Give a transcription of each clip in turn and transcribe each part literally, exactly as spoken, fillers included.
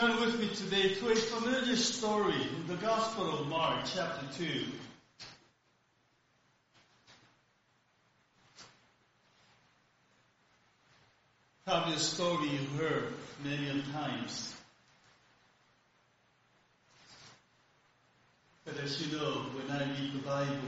Turn with me today to a familiar story in the Gospel of Mark, chapter two. Probably a story you've heard many times. But as you know, when I read the Bible,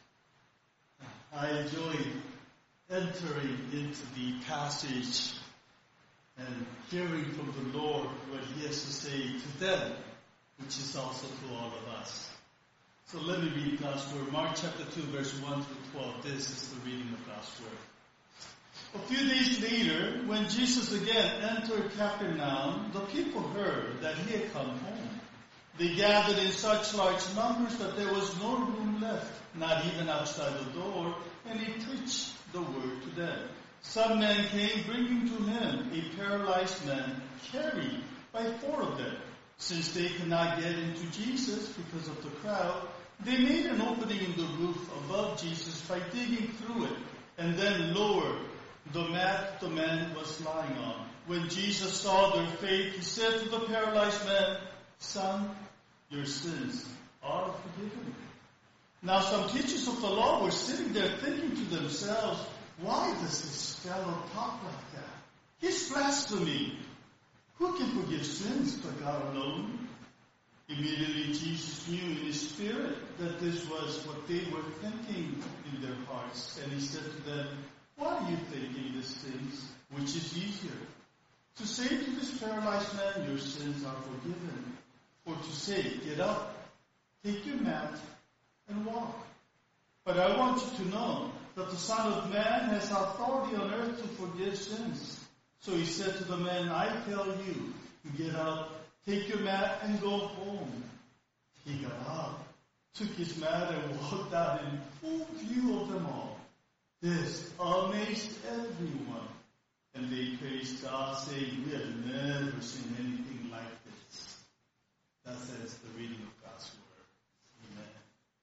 I enjoy entering into the passage and hearing from the Lord what He has to say to them, which is also to all of us. So let me read God's Word. Mark chapter two, verse one through twelve. This is the reading of God's Word. A few days later, when Jesus again entered Capernaum, the people heard that He had come home. They gathered in such large numbers that there was no room left, not even outside the door, and He preached the Word to them. Some men came bringing to Him a paralyzed man carried by four of them. Since they could not get into Jesus because of the crowd, they made an opening in the roof above Jesus by digging through it and then lowered the mat the man was lying on. When Jesus saw their faith, He said to the paralyzed man, "Son, your sins are forgiven." Now some teachers of the law were sitting there thinking to themselves, "Why does this fellow talk like that? He's blaspheming. Who can forgive sins but God alone?" Immediately Jesus knew in His spirit that this was what they were thinking in their hearts. And He said to them, "Why are you thinking these things? Which is easier? To say to this paralyzed man, 'Your sins are forgiven,' or to say, 'Get up, take your mat, and walk'? But I want you to know that the Son of Man has authority on earth to forgive sins." So He said to the man, "I tell you, get up, take your mat, and go home." He got up, took his mat, and walked out in full view of them all. This amazed everyone, and they praised God, saying, "We have never seen anything like this." That says the reading of God's Word. Amen.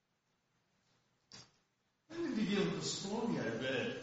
Let me begin with the story I read.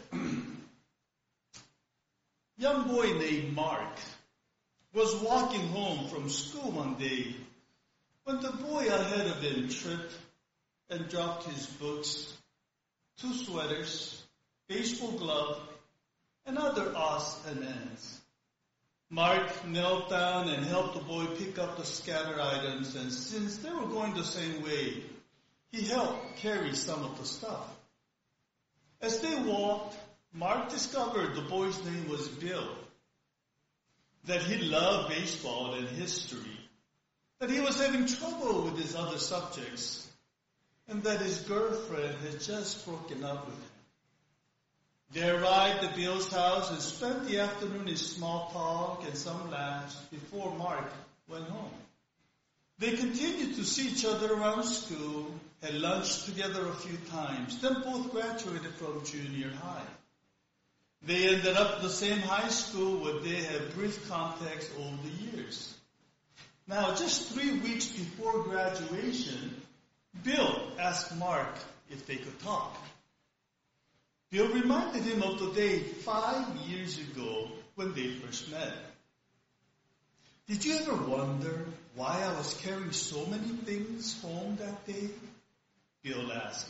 A young boy named Mark was walking home from school one day when the boy ahead of him tripped and dropped his books, two sweaters, baseball glove, and other odds and ends. Mark knelt down and helped the boy pick up the scattered items, and since they were going the same way, he helped carry some of the stuff. As they walked, Mark discovered the boy's name was Bill, that he loved baseball and history, that he was having trouble with his other subjects, and that his girlfriend had just broken up with him. They arrived at Bill's house and spent the afternoon in small talk and some laughs before Mark went home. They continued to see each other around school, had lunch together a few times, then both graduated from junior high. They ended up at the same high school where they had brief contacts over the years. Now, just three weeks before graduation, Bill asked Mark if they could talk. Bill reminded him of the day five years ago when they first met. "Did you ever wonder why I was carrying so many things home that day?" Bill asked.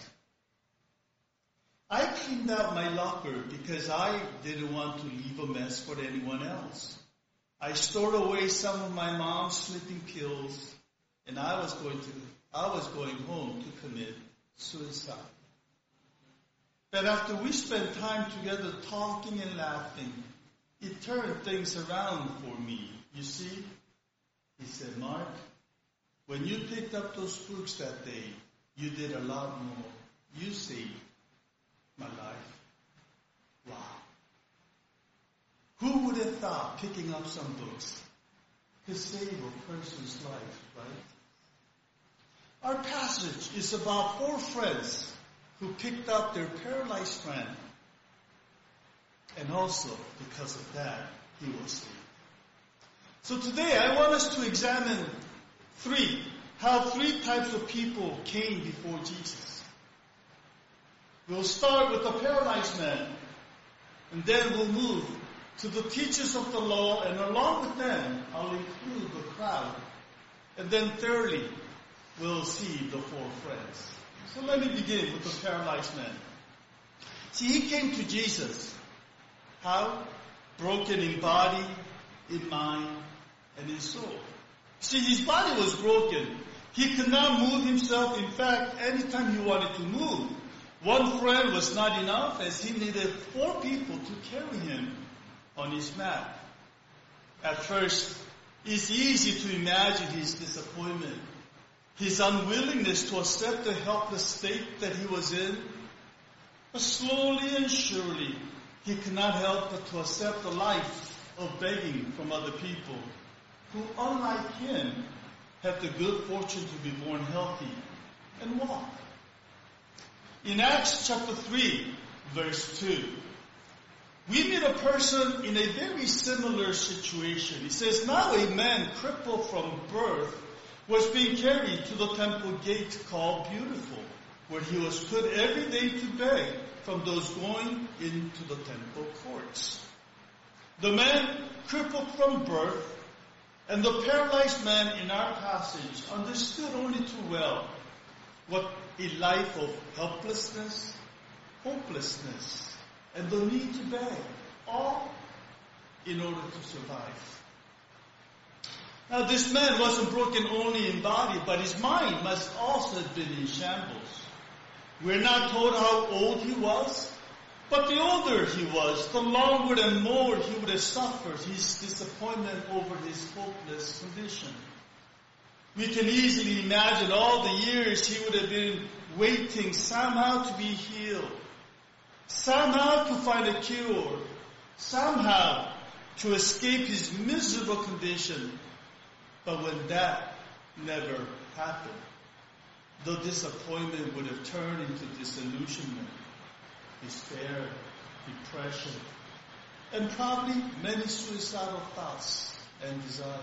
"I cleaned out my locker because I didn't want to leave a mess for anyone else. I stored away some of my mom's sleeping pills, and I was going to I was going home to commit suicide. But after we spent time together talking and laughing, it turned things around for me. You see," he said, "Mark, when you picked up those books that day, you did a lot more. You saved my life." Wow. Who would have thought picking up some books could save a person's life, right? Our passage is about four friends who picked up their paralyzed friend. And also, because of that, he was saved. So today, I want us to examine three, how three types of people came before Jesus. We'll start with the paralyzed man, and then we'll move to the teachers of the law, and along with them, I'll include the crowd. And then thirdly, we'll see the four friends. So let me begin with the paralyzed man. See, he came to Jesus. How? Broken in body, in mind, and in soul. See, his body was broken. He could not move himself. In fact, anytime he wanted to move, one friend was not enough, as he needed four people to carry him on his mat. At first, it's easy to imagine his disappointment, his unwillingness to accept the helpless state that he was in. But slowly and surely, he could not help but to accept the life of begging from other people who, unlike him, had the good fortune to be born healthy and walk. In Acts chapter three, verse two, we meet a person in a very similar situation. It says, now a man crippled from birth was being carried to the temple gate called Beautiful, where he was put every day to beg from those going into the temple courts. The man crippled from birth and the paralyzed man in our passage understood only too well what a life of helplessness, hopelessness, and the need to beg, all in order to survive. Now, this man wasn't broken only in body, but his mind must also have been in shambles. We're not told how old he was, but the older he was, the longer and more he would have suffered his disappointment over his hopeless condition. We can easily imagine all the years he would have been waiting somehow to be healed, somehow to find a cure, somehow to escape his miserable condition. But when that never happened, the disappointment would have turned into disillusionment, despair, depression, and probably many suicidal thoughts and desire.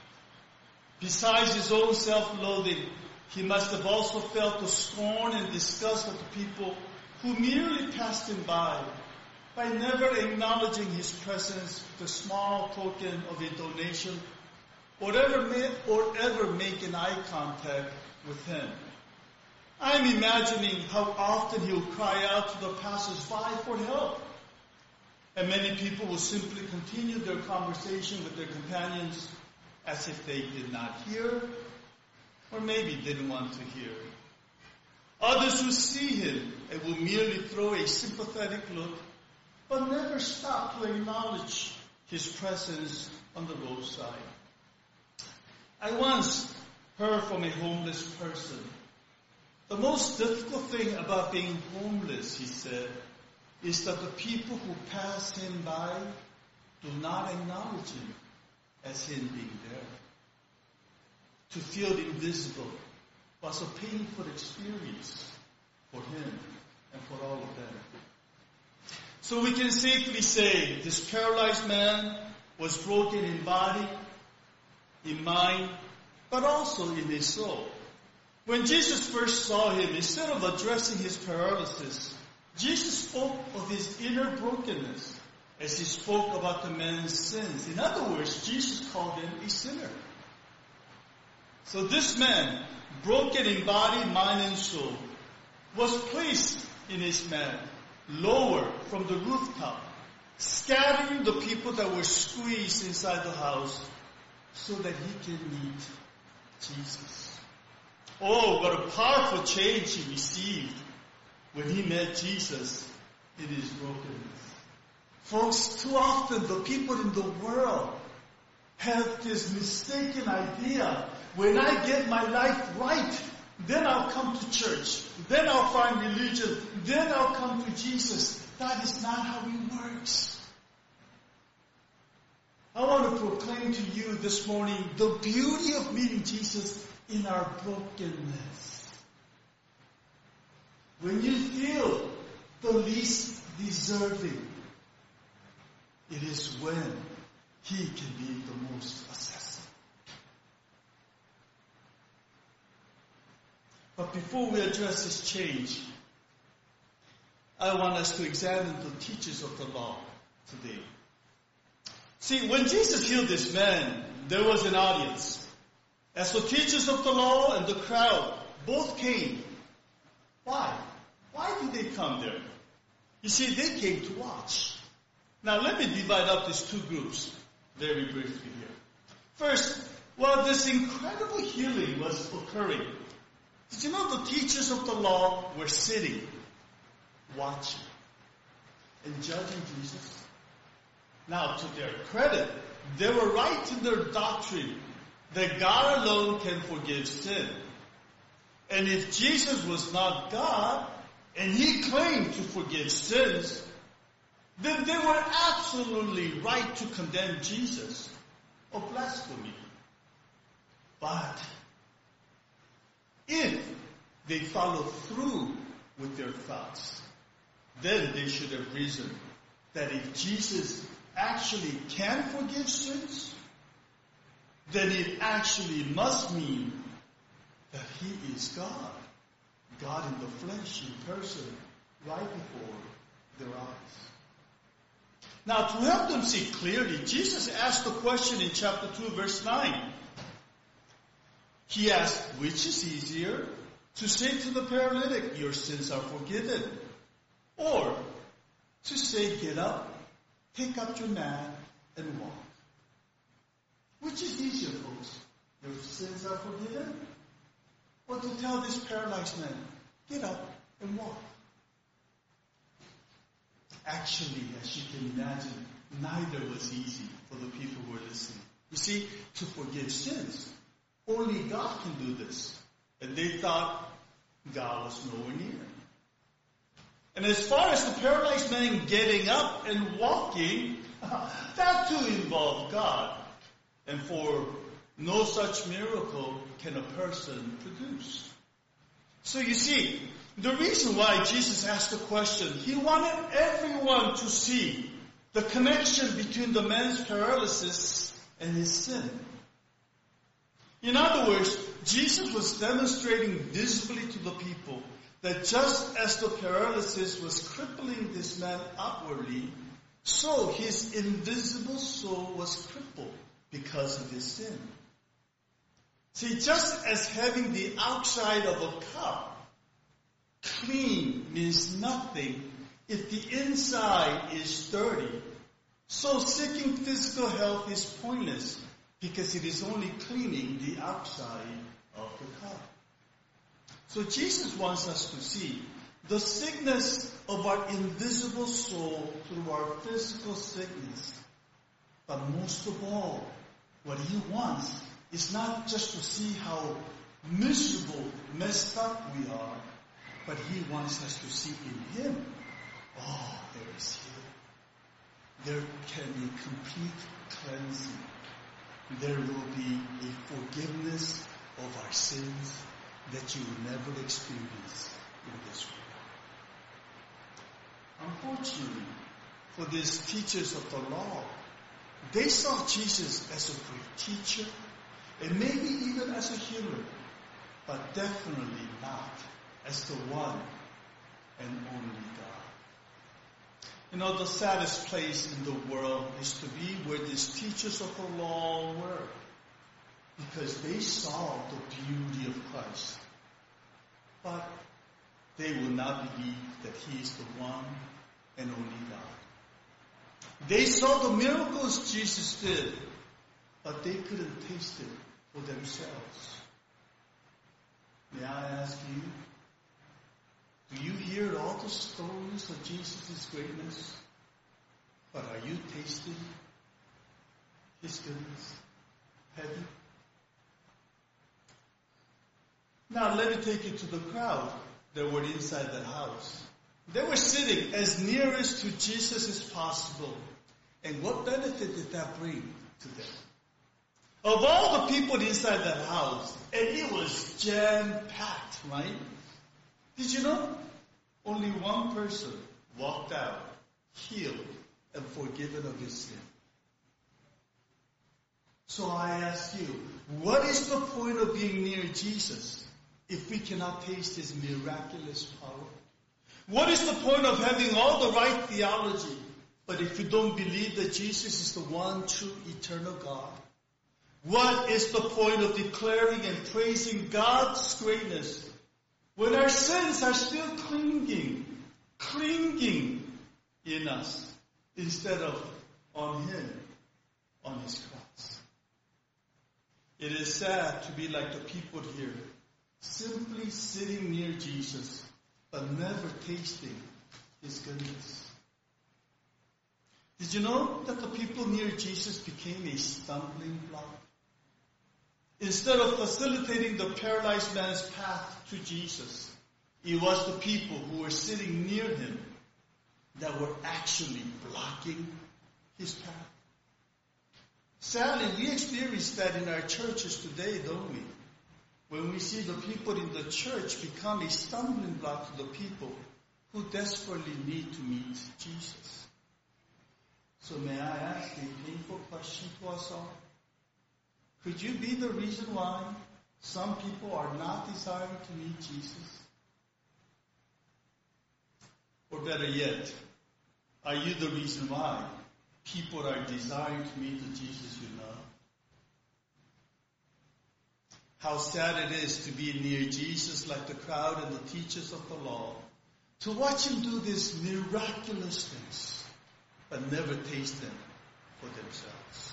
Besides his own self-loathing, he must have also felt the scorn and disgust of the people who merely passed him by, by never acknowledging his presence with a small token of a donation, or ever, make, or ever make an eye contact with him. I'm imagining how often he would cry out to the passers-by for help. And many people will simply continue their conversation with their companions as if they did not hear, or maybe didn't want to hear. Others will see him and will merely throw a sympathetic look, but never stop to acknowledge his presence on the roadside. I once heard from a homeless person, the most difficult thing about being homeless, he said, is that the people who pass him by do not acknowledge him as him being there. To feel invisible was a painful experience for him and for all of them. So we can safely say this paralyzed man was broken in body, in mind, but also in his soul. When Jesus first saw him, instead of addressing his paralysis, Jesus spoke of his inner brokenness as he spoke about the man's sins. In other words, Jesus called him a sinner. So this man, broken in body, mind, and soul, was placed in his mat, lower from the rooftop, scattering the people that were squeezed inside the house so that he can meet Jesus. Oh, what a powerful change he received when he met Jesus in his brokenness. Folks, too often the people in the world have this mistaken idea, when I get my life right, then I'll come to church, then I'll find religion, then I'll come to Jesus. That is not how it works. I want to proclaim to you this morning the beauty of meeting Jesus in our brokenness. When you feel the least deserving, it is when he can be the most accessible. But before we address this change, I want us to examine the teachers of the law today. See, when Jesus healed this man, there was an audience. As the teachers of the law and the crowd both came. Why? Why did they come there? You see, they came to watch. Now let me divide up these two groups very briefly here. First, while this incredible healing was occurring, did you know the teachers of the law were sitting, watching, and judging Jesus? Now, to their credit, they were right in their doctrine that God alone can forgive sin. And if Jesus was not God, and he claimed to forgive sins, then they were absolutely right to condemn Jesus of blasphemy. But if they followed through with their thoughts, then they should have reasoned that if Jesus actually can forgive sins, then it actually must mean that he is God. God in the flesh, in person, right before their eyes. Now, to help them see clearly, Jesus asked the question in chapter two, verse nine. He asked, which is easier, to say to the paralytic, your sins are forgiven, or to say, get up, take up your mat, and walk? Which is easier, folks? Your sins are forgiven? Or to tell this paralyzed man, get up and walk? Actually, as you can imagine, neither was easy for the people who were listening. You see, to forgive sins, only God can do this. And they thought God was nowhere near. And as far as the paralyzed man getting up and walking, that too involved God. And for no such miracle can a person produce. So you see, the reason why Jesus asked the question, he wanted everyone to see the connection between the man's paralysis and his sin. In other words, Jesus was demonstrating visibly to the people that just as the paralysis was crippling this man outwardly, so his invisible soul was crippled because of his sin. See, just as having the outside of a cup clean means nothing if the inside is dirty, so seeking physical health is pointless because it is only cleaning the outside of the cup. So Jesus wants us to see the sickness of our invisible soul through our physical sickness. But most of all, what he wants is not just to see how miserable, messed up we are, but he wants us to see in him, oh, there is healing. There can be complete cleansing. There will be a forgiveness of our sins that you will never experience in this world. Unfortunately, for these teachers of the law, they saw Jesus as a great teacher, and maybe even as a healer, but definitely not as the one and only God. You know, the saddest place in the world is to be where these teachers of the law were, because they saw the beauty of Christ. But they will not believe that he is the one and only God. They saw the miracles Jesus did, but they couldn't taste it for themselves. May I ask you, do you hear all the stories of Jesus' greatness, but are you tasting his goodness? Have you? Now let me take you to the crowd that were inside the house. They were sitting as nearest to Jesus as possible. And what benefit did that bring to them? Of all the people inside that house, and it was jam-packed, right? Did you know? Only one person walked out, healed, and forgiven of his sin. So I ask you, what is the point of being near Jesus if we cannot taste his miraculous power? What is the point of having all the right theology, But if you don't believe that Jesus is the one true eternal God, what is the point of declaring and praising God's greatness when our sins are still clinging, clinging in us instead of on Him, on His cross? It is sad to be like the people here, simply sitting near Jesus, but never tasting His goodness. Did you know that the people near Jesus became a stumbling block? Instead of facilitating the paralyzed man's path to Jesus, it was the people who were sitting near him that were actually blocking his path. Sadly, we experience that in our churches today, don't we? When we see the people in the church become a stumbling block to the people who desperately need to meet Jesus. So may I ask a painful question to us all? Could you be the reason why some people are not desiring to meet Jesus? Or better yet, are you the reason why people are desiring to meet the Jesus you love? How sad it is to be near Jesus like the crowd and the teachers of the law, to watch Him do these miraculous things, but never taste them for themselves.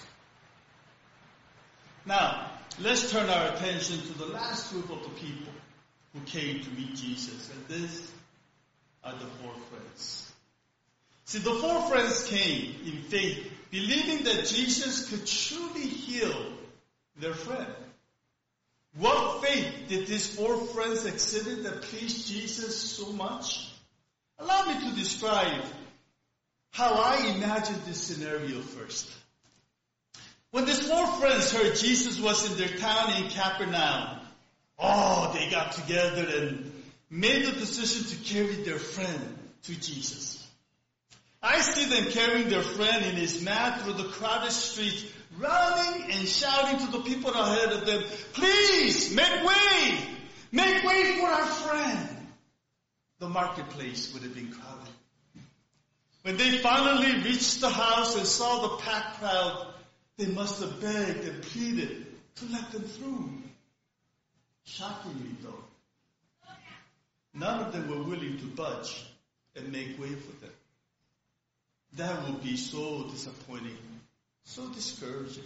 Now, let's turn our attention to the last group of the people who came to meet Jesus. And these are the four friends. See, the four friends came in faith, believing that Jesus could truly heal their friend. What faith did these four friends exhibit that pleased Jesus so much? Allow me to describe how I imagined this scenario first. When these four friends heard Jesus was in their town in Capernaum, oh, they got together and made the decision to carry their friend to Jesus. I see them carrying their friend in his mat through the crowded streets, running and shouting to the people ahead of them, "Please, make way! Make way for our friend!" The marketplace would have been crowded. When they finally reached the house and saw the packed crowd, they must have begged and pleaded to let them through. Shockingly, though, none of them were willing to budge and make way for them. That would be so disappointing, so discouraging.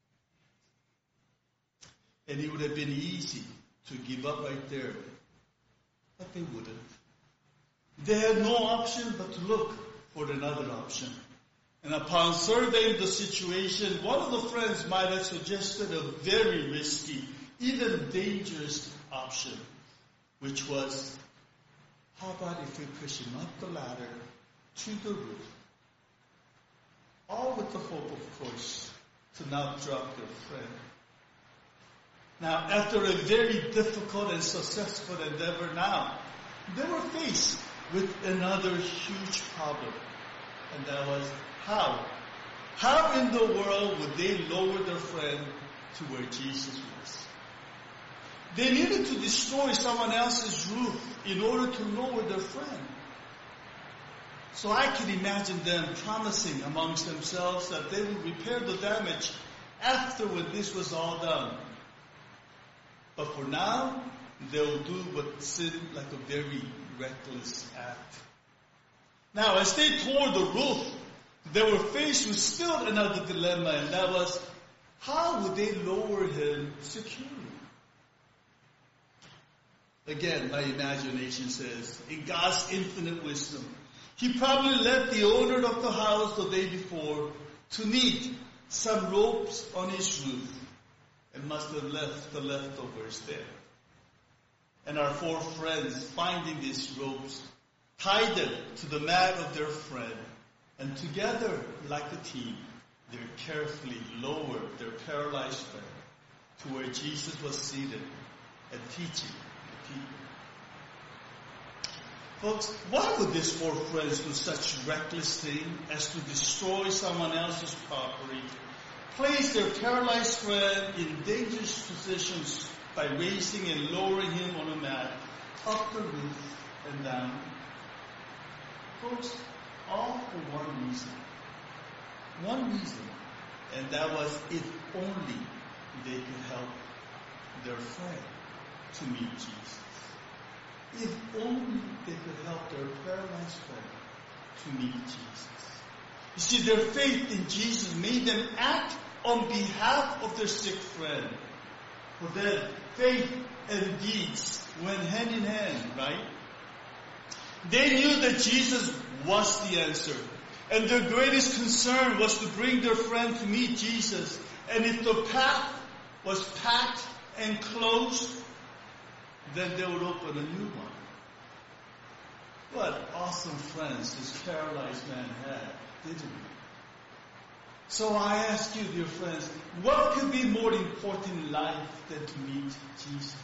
And it would have been easy to give up right there, but they wouldn't. They had no option but to look for another option. And upon surveying the situation, one of the friends might have suggested a very risky, even dangerous option, which was, how about if we push him up the ladder to the roof? All with the hope, of course, to not drop their friend. Now, after a very difficult and successful endeavor now, they were faced with another huge problem. And that was, how? How in the world would they lower their friend to where Jesus was? They needed to destroy someone else's roof in order to lower their friend. So I can imagine them promising amongst themselves that they would repair the damage after when this was all done. But for now, they'll do what seemed like a very reckless act. Now, as they tore the roof, they were faced with still another dilemma, and that was, how would they lower him securely? Again, my imagination says, in God's infinite wisdom, He probably left the owner of the house the day before to knit some ropes on his roof and must have left the leftovers there. And our four friends, finding these ropes, tied them to the mat of their friend, and together, like a team, they carefully lowered their paralyzed friend to where Jesus was seated and teaching the people. Folks, why would these four friends do such reckless thing as to destroy someone else's property, place their paralyzed friend in dangerous positions by raising and lowering him on a mat up the roof and down? Folks, all for one reason. One reason. And that was if only they could help their friend to meet Jesus. If only they could help their paralyzed friend to meet Jesus. You see, their faith in Jesus made them act on behalf of their sick friend. For them, faith and deeds went hand in hand, right? They knew that Jesus was the answer. And their greatest concern was to bring their friend to meet Jesus. And if the path was packed and closed, then they would open a new one. What awesome friends this paralyzed man had, didn't he? So I ask you, dear friends, what could be more important in life than to meet Jesus?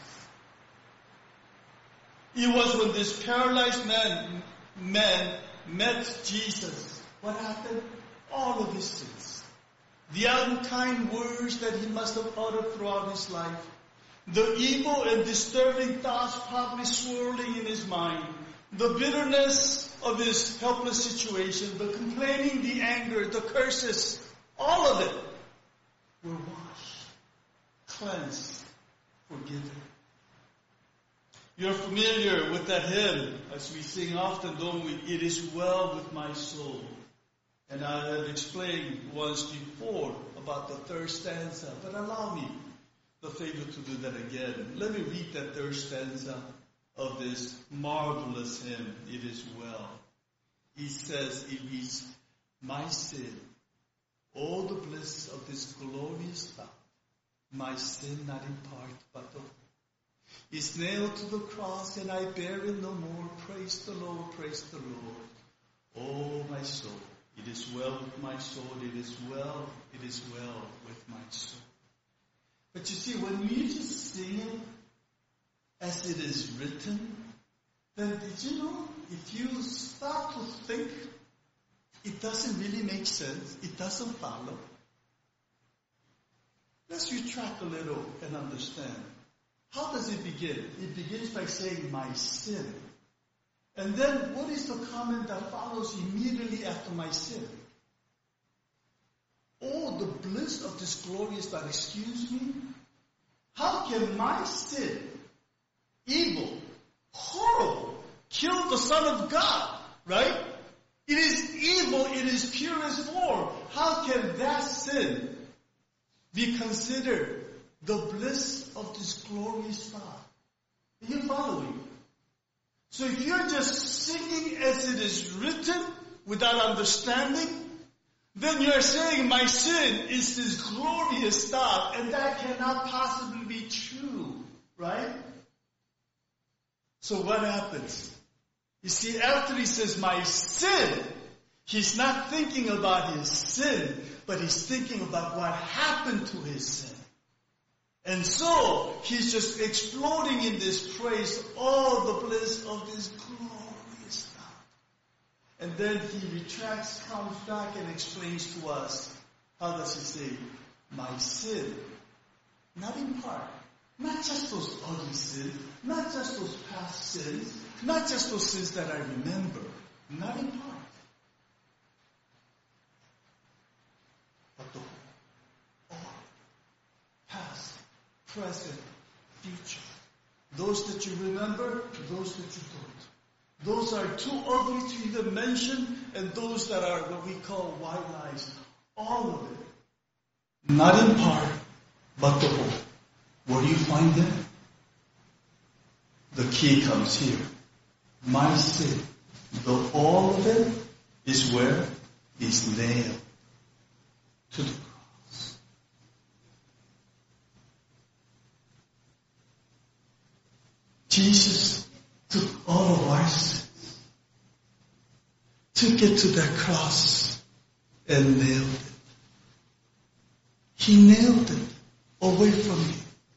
It was when this paralyzed man, man met Jesus. What happened? All of his sins. The unkind words that he must have uttered throughout his life. The evil and disturbing thoughts probably swirling in his mind. The bitterness of his helpless situation. The complaining, the anger, the curses. All of it were washed, cleansed, forgiven. You're familiar with that hymn, as we sing often, don't we? It is well with my soul. And I have explained once before about the third stanza, but allow me the favor to do that again. Let me read that third stanza of this marvelous hymn, It Is Well. He says, it reads, my sin, all the bliss of this glorious thought, my sin not in part but the whole, is nailed to the cross and I bear it no more. Praise the Lord, praise the Lord. Oh, my soul, it is well with my soul, it is well, it is well with my soul. But you see, when you just sing it as it is written, then did you know, if you start to think, it doesn't really make sense. It doesn't follow. Let's retract a little and understand. How does it begin? It begins by saying, my sin. And then what is the comment that follows immediately after my sin? Oh, the bliss of this glorious thought. Excuse me? How can my sin, evil, horrible, kill the Son of God? Right? It is evil in its purest form. How can that sin be considered the bliss of this glorious thought? Are you following? So if you're just singing as it is written without understanding, then you're saying my sin is this glorious thought, and that cannot possibly be true, right? So what happens? You see, after he says, my sin, he's not thinking about his sin, but he's thinking about what happened to his sin. And so, he's just exploding in this praise, all the bliss of this glorious thought. And then he retracts, comes back, and explains to us, how does he say, my sin, not in part, not just those ugly sins, not just those past sins, not just those sins that I remember, not in part, but the whole, all, past, present, future. Those that you remember, those that you don't. Those are too ugly to even mention, and those that are what we call white lies. All of it. Not in part, but the whole. Where do you find them? The key comes here. My sin, the all of it, is where? Is nailed to the cross. Jesus took all of our sins, took it to that cross, and nailed it. He nailed it away from you.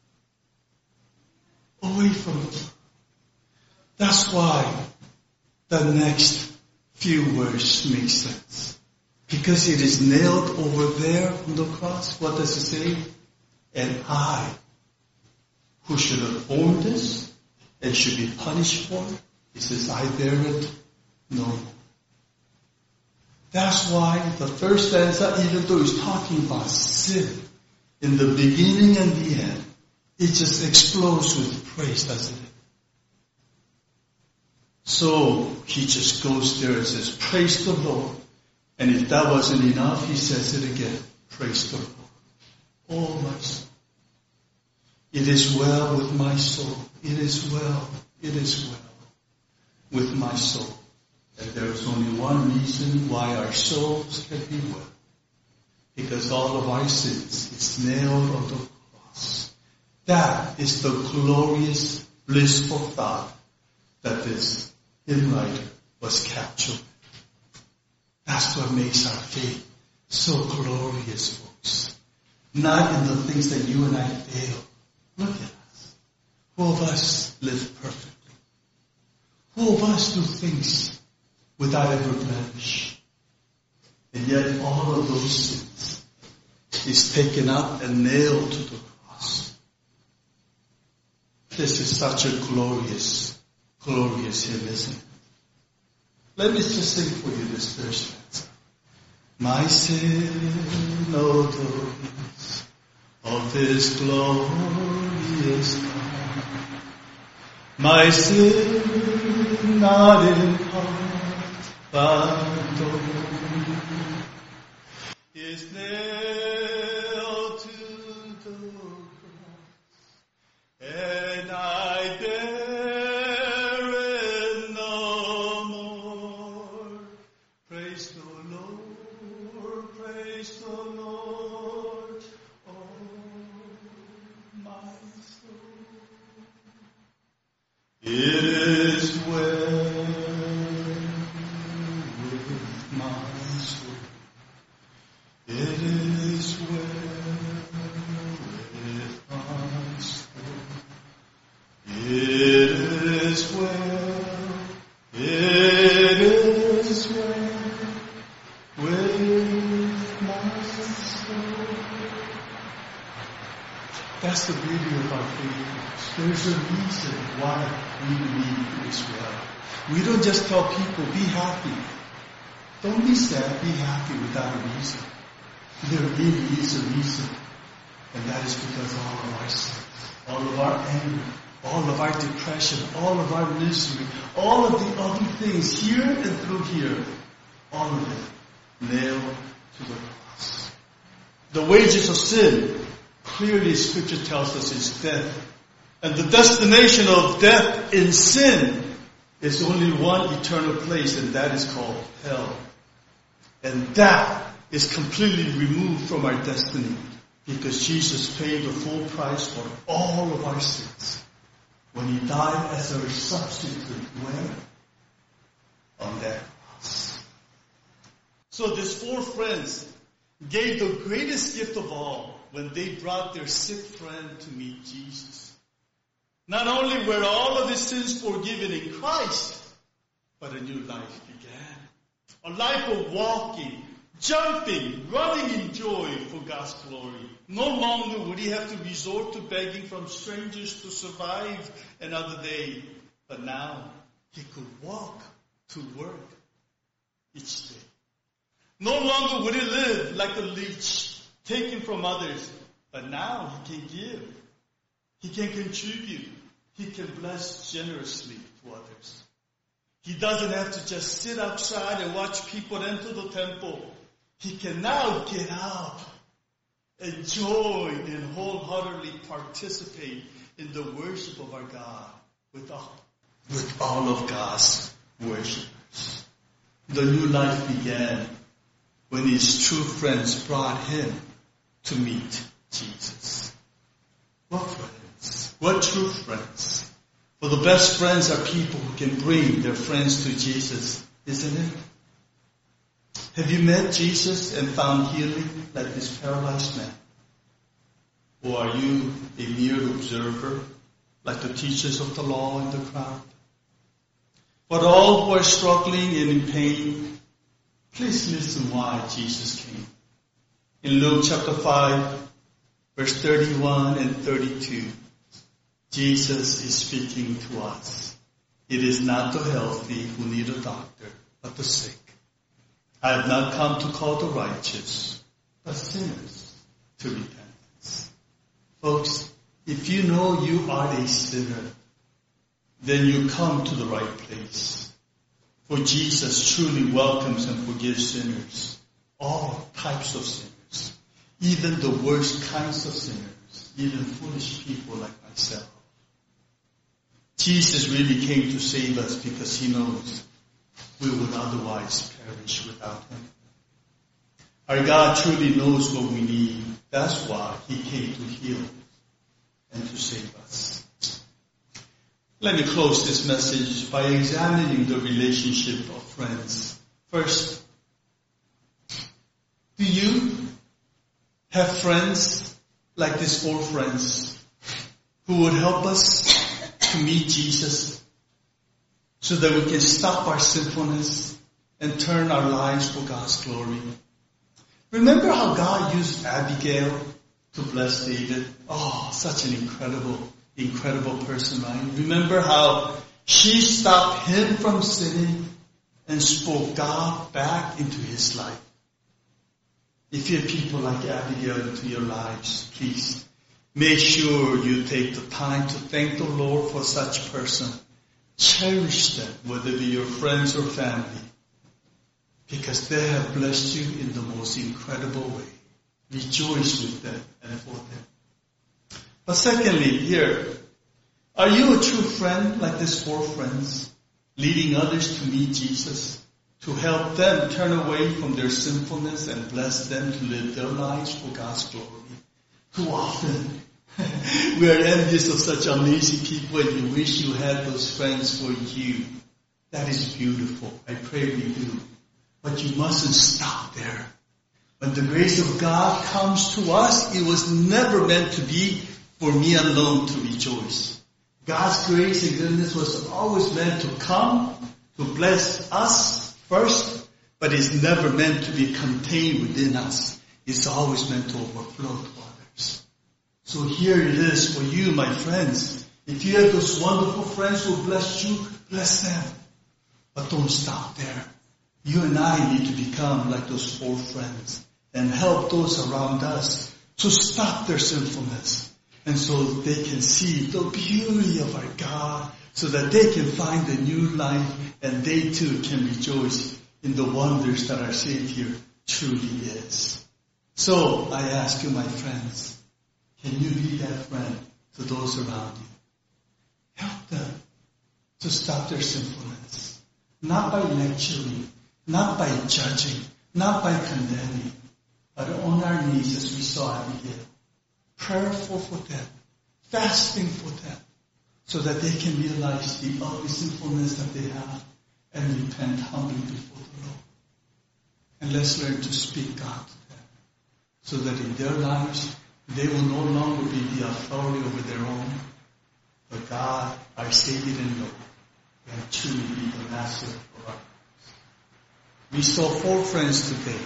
Away from you. That's why the next few words make sense. Because it is nailed over there on the cross. What does it say? And I, who should have owned this and should be punished for it, he says, I bear it no more. That's why the third stanza, even though it's talking about sin, in the beginning and the end, it just explodes with praise, doesn't it? So he just goes there and says, praise the Lord. And if that wasn't enough, he says it again, praise the Lord. Oh, my soul. It is well with my soul. It is well. It is well with my soul. And there is only one reason why our souls can be well. Because all of our sins is nailed on the cross. That is the glorious, blissful thought that this hymn writer was captured. That's what makes our faith so glorious, folks. Not in the things that you and I fail. Look at us. Who of us live perfectly? Who of us do things without ever blemish? And yet all of those sins is taken up and nailed to the cross. This is such a glorious, glorious hymn, isn't it? Let me just sing for you this first stanza. My sin adores of His glorious God. My sin not in part, but all is nailed to the cross, and I bear it no more. Praise the Lord, praise the Lord, oh my soul. It is well with my soul. It is well with my soul. It is well. It is well with my soul. That's the beauty of our faith. There's a reason why we believe it is well. We don't just tell people, be happy. Don't be sad, be happy without a reason. There really is a reason. And that is because all of our sins, all of our anger, all of our depression, all of our misery, all of the other things here and through here, all of it nailed to the cross. The wages of sin, clearly Scripture tells us, is death. And the destination of death in sin is only one eternal place, and that is called hell. And that is completely removed from our destiny because Jesus paid the full price for all of our sins when He died as our substitute. Where? On that cross. So these four friends gave the greatest gift of all when they brought their sick friend to meet Jesus. Not only were all of his sins forgiven in Christ, but a new life began. A life of walking, jumping, running in joy for God's glory. No longer would he have to resort to begging from strangers to survive another day. But now he could walk to work each day. No longer would he live like a leech, taken from others. But now he can give. He can contribute. He can bless generously to others. He doesn't have to just sit outside and watch people enter the temple. He can now get out and join and wholeheartedly participate in the worship of our God with all, with all of God's worshipers. The new life began when his true friends brought him to meet Jesus. What friends? What true friends? For the best friends are people who can bring their friends to Jesus, isn't it? Have you met Jesus and found healing like this paralyzed man? Or are you a mere observer like the teachers of the law in the crowd? But all who are struggling and in pain, please listen why Jesus came. In Luke chapter five, verse thirty-one and thirty-two, Jesus is speaking to us. It is not the healthy who need a doctor, but the sick. I have not come to call the righteous, but sinners to repentance. Folks, if you know you are a sinner, then you come to the right place. For Jesus truly welcomes and forgives sinners, all types of sinners, even the worst kinds of sinners, even foolish people like myself. Jesus really came to save us because he knows we would otherwise perish without him. Our God truly knows what we need. That's why he came to heal and to save us. Let me close this message by examining the relationship of friends. First, do you have friends like these four friends who would help us to meet Jesus so that we can stop our sinfulness and turn our lives for God's glory? Remember how God used Abigail to bless David? Oh, such an incredible, incredible person, right? Remember how she stopped him from sinning and spoke God back into his life. If you have people like Abigail into your lives, please make sure you take the time to thank the Lord for such person. Cherish them, whether they be your friends or family, because they have blessed you in the most incredible way. Rejoice with them and for them. But secondly, here, are you a true friend like these four friends, leading others to meet Jesus, to help them turn away from their sinfulness and bless them to live their lives for God's glory? Too often, we are envious of such amazing people and you wish you had those friends for you. That is beautiful. I pray we do. But you mustn't stop there. When the grace of God comes to us, it was never meant to be for me alone to rejoice. God's grace and goodness was always meant to come to bless us first, but it's never meant to be contained within us. It's always meant to overflow to others. So here it is for you, my friends. If you have those wonderful friends who bless you, bless them. But don't stop there. You and I need to become like those four friends and help those around us to stop their sinfulness, and so they can see the beauty of our God, so that they can find a new life and they too can rejoice in the wonders that our Savior truly is. So I ask you, my friends, can you be that friend to those around you? Help them to stop their sinfulness, not by lecturing, not by judging, not by condemning, but on our knees as we saw Abigail, prayerful for them, fasting for them, so that they can realize the ugly sinfulness that they have and repent humbly before the Lord. And let's learn to speak God to them, so that in their lives they will no longer be the authority over their own, but God, our Savior and Lord, can truly be the master of our lives. We saw four friends today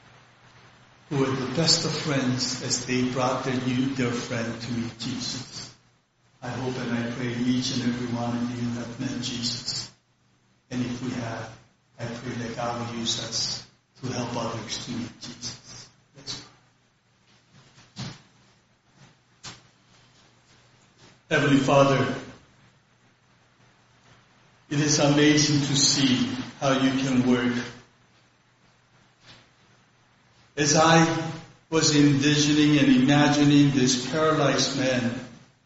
who were the best of friends as they brought their new, their friend to meet Jesus. I hope and I pray each and every one of you have met Jesus. And if we have, I pray that God will use us to help others to meet Jesus. Let's pray. Heavenly Father, it is amazing to see how you can work. As I was envisioning and imagining this paralyzed man,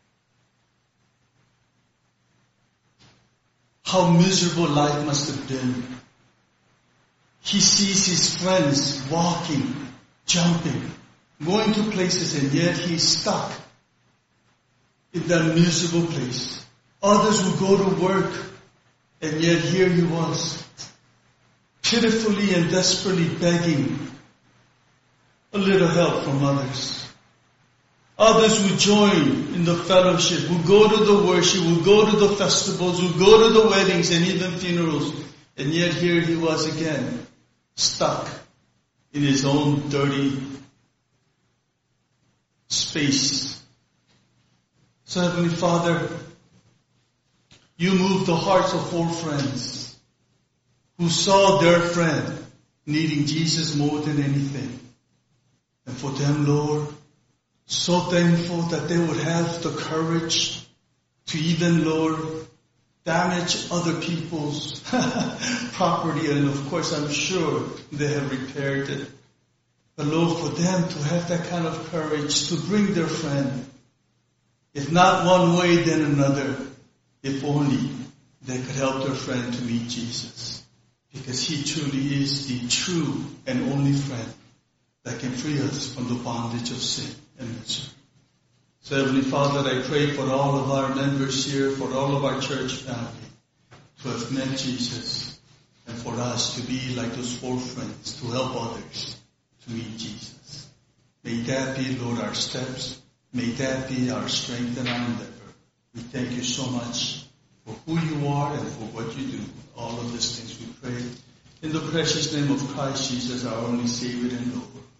how miserable life must have been. He sees his friends walking, jumping, going to places, and yet he's stuck in that miserable place. Others would go to work, and yet here he was, pitifully and desperately begging a little help from others. Others would join in the fellowship, would go to the worship, would go to the festivals, would go to the weddings and even funerals. And yet here he was again, stuck in his own dirty space. So Heavenly Father, you moved the hearts of four friends who saw their friend needing Jesus more than anything. And for them, Lord, so thankful that they would have the courage to even, Lord, damage other people's property. And of course, I'm sure they have repaired it. But Lord, for them to have that kind of courage to bring their friend, if not one way, then another, if only they could help their friend to meet Jesus. Because he truly is the true and only friend that can free us from the bondage of sin and misery. So Heavenly Father, I pray for all of our members here, for all of our church family, to have met Jesus, and for us to be like those four friends, to help others to meet Jesus. May that be, Lord, our steps. May that be our strength and our endeavor. We thank you so much for who you are and for what you do. All of these things we pray in the precious name of Christ Jesus, our only Savior and Lord.